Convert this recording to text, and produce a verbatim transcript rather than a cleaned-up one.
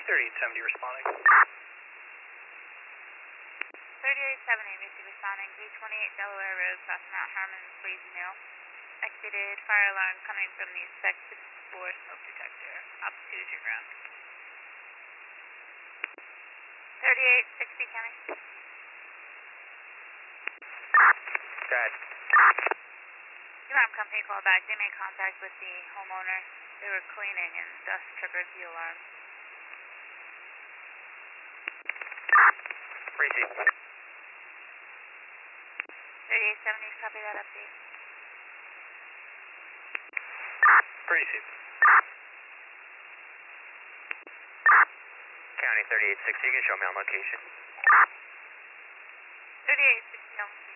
thirty-eight seventy responding. thirty-eight seventy, receive responding. B twenty-eight Delaware Road, cross Mount Harmon, please new. Exited, fire alarm coming from the spec four smoke detector. Altitude your ground. thirty-eight sixty, County. Dad. Alarm company called back. They made contact with the homeowner. They were cleaning and dust triggered the alarm. Receive. thirty-eight seventy, copy that update. Receive. County thirty-eight sixty, you can show me on location. thirty-eight sixty,